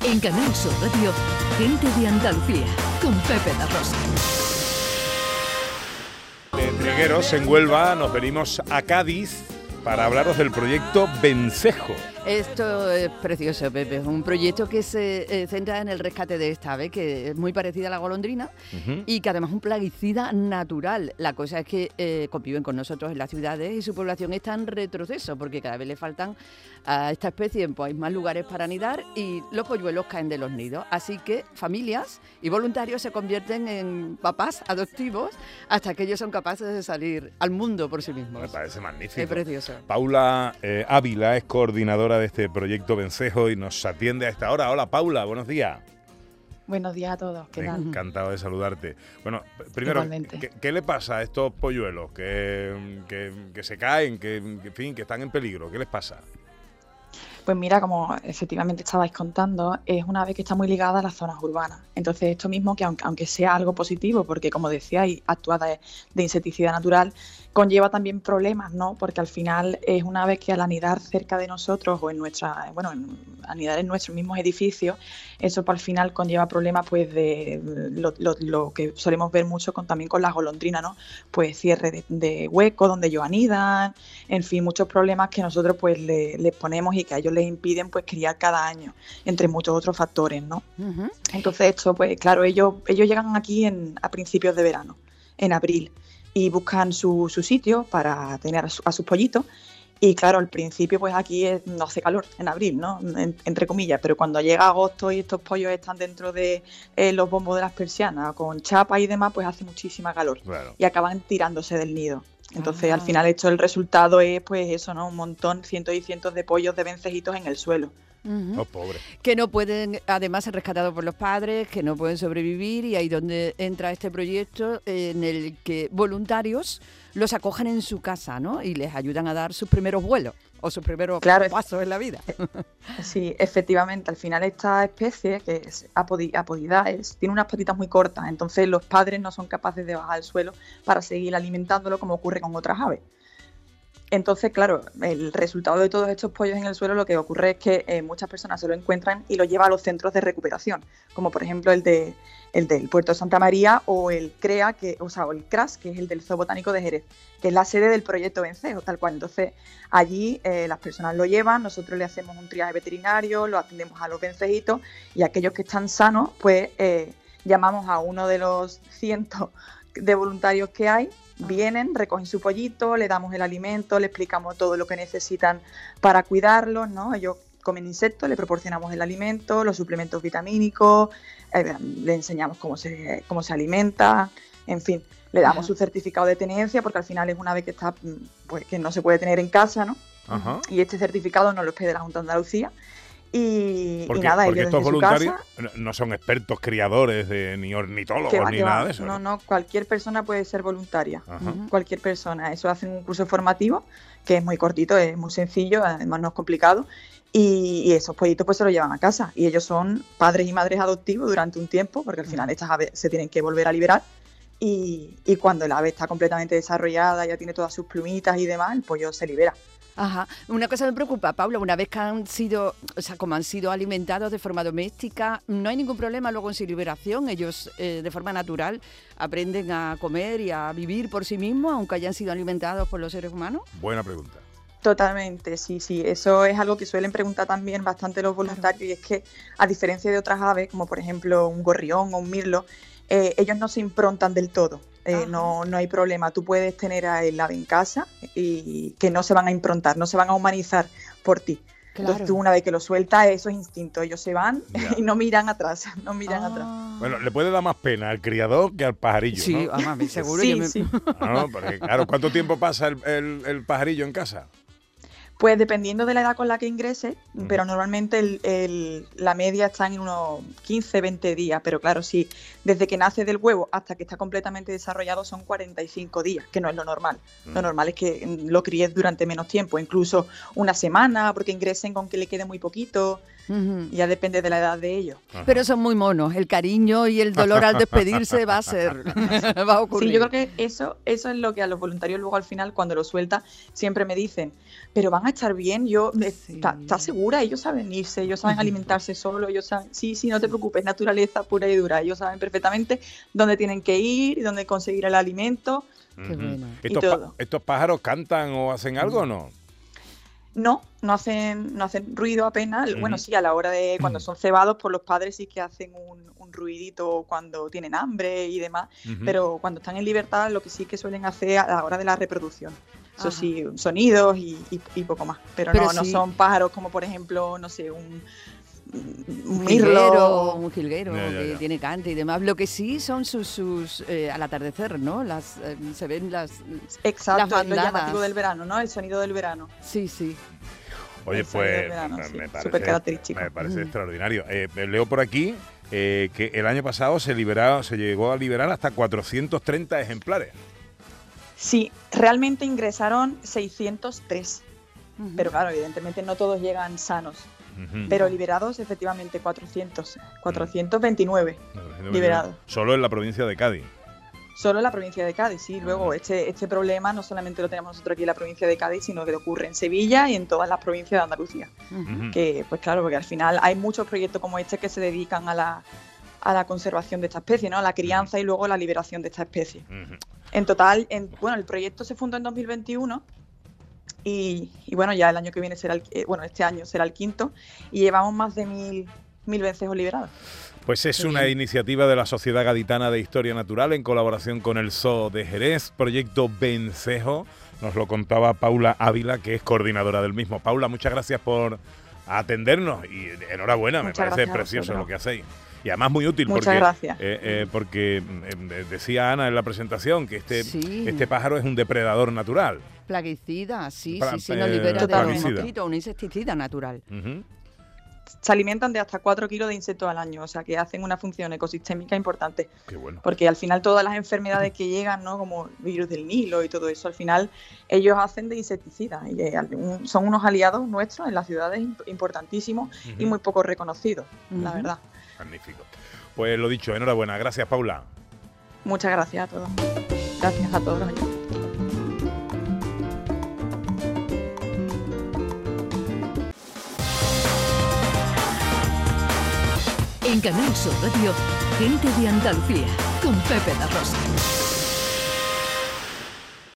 En Canal Sur Radio, Gente de Andalucía, con Pepe La Rosa. De Trigueros, en Huelva, nos venimos a Cádiz para hablaros del proyecto Vencejo. Esto es precioso, Pepe. Es un proyecto que se centra en el rescate de esta ave, que es muy parecida a la golondrina y que además es un plaguicida natural. La cosa es que conviven con nosotros en las ciudades y su población está en retroceso porque cada vez le faltan a esta especie pues, más lugares para anidar y los polluelos caen de los nidos. Así que familias y voluntarios se convierten en papás adoptivos hasta que ellos son capaces de salir al mundo por sí mismos. Me parece magnífico. Es precioso. Paula Ávila es coordinadora de este proyecto Vencejo y nos atiende a esta hora. Hola Paula, buenos días. Buenos días a todos, ¿qué tal? Encantado de saludarte. Bueno, primero, ¿qué le pasa a estos polluelos que se caen, en fin, que están en peligro? ¿Qué les pasa? Pues mira, como efectivamente estabais contando, es una ave que está muy ligada a las zonas urbanas. Entonces esto mismo, que aunque sea algo positivo, porque como decíais, actúa de insecticida natural, conlleva también problemas, ¿no? Porque al final es una ave que al anidar cerca de nosotros o anidar en nuestros mismos edificios, eso al final conlleva problemas pues de lo que solemos ver mucho también con las golondrinas, ¿no? Pues cierre de hueco donde ellos anidan, en fin, muchos problemas que nosotros pues les ponemos y que a ellos les impiden pues criar cada año, entre muchos otros factores, ¿no? Uh-huh. Entonces esto, pues claro, ellos llegan aquí a principios de verano, en abril, y buscan su sitio para tener a sus pollitos. Y claro, al principio pues aquí no hace calor en abril, ¿no? Entre comillas, pero cuando llega agosto y estos pollos están dentro de los bombos de las persianas con chapa y demás, pues hace muchísima calor. Claro. Y acaban tirándose del nido. Entonces al final el resultado es pues eso, ¿no? Un montón, cientos y cientos de pollos de vencejitos en el suelo. Uh-huh. Oh, pobre. Que no pueden, además, ser rescatados por los padres, que no pueden sobrevivir, y ahí donde entra este proyecto en el que voluntarios los acogen en su casa, ¿no? Y les ayudan a dar sus primeros vuelos o sus primeros pasos en la vida. Sí, efectivamente. Al final esta especie, que es Apodidaes, tiene unas patitas muy cortas, entonces los padres no son capaces de bajar al suelo para seguir alimentándolo como ocurre con otras aves. Entonces, claro, el resultado de todos estos pollos en el suelo, lo que ocurre es que muchas personas se lo encuentran y lo llevan a los centros de recuperación, como por ejemplo el del Puerto de Santa María o el CREA, o el CRAS, que es el del Zoo Botánico de Jerez, que es la sede del proyecto Vencejo, tal cual. Entonces, allí las personas lo llevan, nosotros le hacemos un triaje veterinario, lo atendemos a los vencejitos y aquellos que están sanos, pues llamamos a uno de los cientos de voluntarios que hay. Vienen, recogen su pollito, le damos el alimento, le explicamos todo lo que necesitan para cuidarlos, ¿no? Ellos comen insectos, le proporcionamos el alimento, los suplementos vitamínicos, le enseñamos cómo se alimenta, en fin, le damos su certificado de tenencia porque al final es una ave que está, pues que no se puede tener en casa, ¿no? Ajá. Y este certificado nos lo pide la Junta de Andalucía. Porque estos voluntarios no son expertos criadores ni ornitólogos ni nada de eso. No, cualquier persona puede ser voluntaria. Cualquier persona. Eso hacen un curso formativo que es muy cortito, es muy sencillo, además no es complicado. Y esos pollitos pues se los llevan a casa. Y ellos son padres y madres adoptivos durante un tiempo, porque al final estas aves se tienen que volver a liberar. Y cuando el ave está completamente desarrollada, ya tiene todas sus plumitas y demás, el pollo se libera. Ajá. Una cosa me preocupa, Paula, una vez que como han sido alimentados de forma doméstica, no hay ningún problema luego en su liberación. Ellos de forma natural aprenden a comer y a vivir por sí mismos, aunque hayan sido alimentados por los seres humanos. Buena pregunta. Totalmente, sí. Eso es algo que suelen preguntar también bastante los voluntarios, y es que a diferencia de otras aves, como por ejemplo un gorrión o un mirlo, ellos no se improntan del todo. No hay problema, tú puedes tener a el ave en casa y que no se van a improntar, no se van a humanizar por ti. Claro. Entonces tú una vez que lo sueltas, eso es instinto, ellos se van y no miran atrás, atrás. Bueno, le puede dar más pena al criador que al pajarillo, sí, ¿no? Sí, seguro. Sí. No, porque claro, ¿cuánto tiempo pasa el pajarillo en casa? Pues dependiendo de la edad con la que ingrese, pero normalmente la media está en unos 15, 20 días, pero claro, sí, desde que nace del huevo hasta que está completamente desarrollado son 45 días, que no es lo normal. Lo normal es que lo críes durante menos tiempo, incluso una semana, porque ingresen con que le quede muy poquito. Ya depende de la edad de ellos. Pero son muy monos. El cariño y el dolor al despedirse va a ocurrir. Sí, yo creo que eso es lo que a los voluntarios luego al final, cuando lo suelta, siempre me dicen, pero van a estar bien, ¿estás segura? Ellos saben irse, ellos saben alimentarse solos, ellos saben, sí, no te preocupes, naturaleza pura y dura. Ellos saben perfectamente dónde tienen que ir, dónde conseguir el alimento. Qué bueno. ¿Estos pájaros cantan o hacen algo o no? No hacen ruido apenas. Bueno, sí, a la hora de cuando son cebados por los padres sí que hacen un ruidito cuando tienen hambre y demás, pero cuando están en libertad lo que sí que suelen hacer a la hora de la reproducción. Eso sí, sonidos y poco más. Pero no son pájaros como, por ejemplo, no sé, un mirlo, un jilguero que tiene cante y demás. Lo que sí son sus al atardecer, ¿no? Se ven las exacto, las lo llamativo del verano, ¿no? El sonido del verano. Sí. Oye, pues me parece súper característico. Me parece extraordinario. Leo por aquí que el año pasado se llegó a liberar hasta 430 ejemplares. Sí, realmente ingresaron 603. Pero claro, evidentemente no todos llegan sanos. Pero liberados, efectivamente, 429 liberados. Solo en la provincia de Cádiz. Solo en la provincia de Cádiz, sí. Luego, este problema no solamente lo tenemos nosotros aquí en la provincia de Cádiz, sino que ocurre en Sevilla y en todas las provincias de Andalucía. Que, pues claro, porque al final hay muchos proyectos como este que se dedican a la conservación de esta especie, ¿no? A la crianza y luego la liberación de esta especie. En total, el proyecto se fundó en 2021. Y bueno, ya el año que viene este año será el quinto y llevamos más de 1000 vencejos liberados. Pues es una iniciativa de la Sociedad Gaditana de Historia Natural en colaboración con el Zoo de Jerez, proyecto Vencejo. Nos lo contaba Paula Ávila, que es coordinadora del mismo. Paula, muchas gracias por atendernos y enhorabuena, me parece precioso lo que hacéis. Y además muy útil porque decía Ana en la presentación que este pájaro es un depredador natural. Plaguicida, sí, nos libera de un mosquito, un insecticida natural. Se alimentan de hasta 4 kilos de insectos al año, o sea que hacen una función ecosistémica importante. Qué bueno. Porque al final todas las enfermedades que llegan, ¿no? Como virus del Nilo y todo eso, al final ellos hacen de insecticidas y son unos aliados nuestros en las ciudades importantísimos y muy poco reconocidos, la verdad. Magnífico. Pues lo dicho, enhorabuena. Gracias, Paula. Muchas gracias a todos. Gracias a todos los oyentes. En Canal Sur Radio, Gente de Andalucía, con Pepe La Rosa.